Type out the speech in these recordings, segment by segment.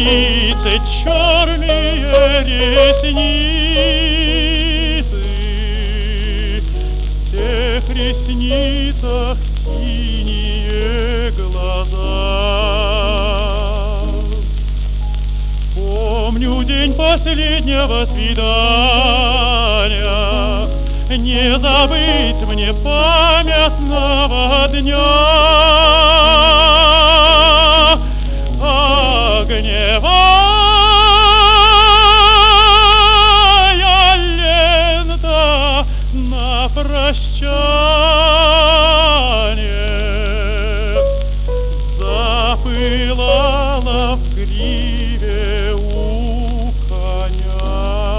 ресницы, черные ресницы. В тех ресницах синие глаза. Помню день последнего свидания, не забыть мне памятного дня. Огневая лента на прощание запылала в гриве у коня.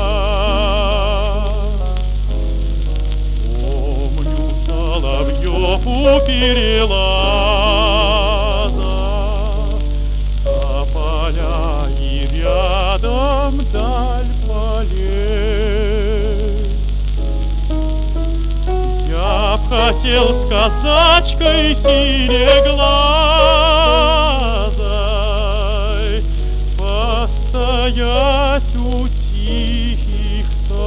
Помню соловьев у перелаза, поля и рядом даль полей. Я б хотел с казачкой синеглазой постоять у тихих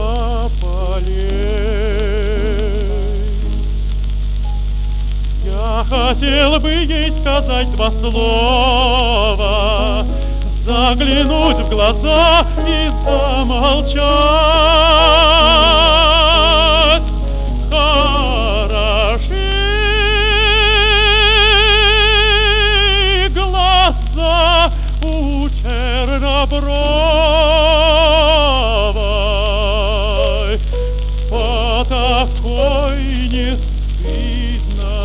тополей. Я хотел бы ей сказать два слова, заглянуть в глаза и замолчать. Хороши глаза у чернобровой, по такой не стыдно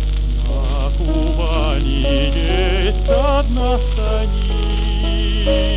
заскучать. Есть одна станица,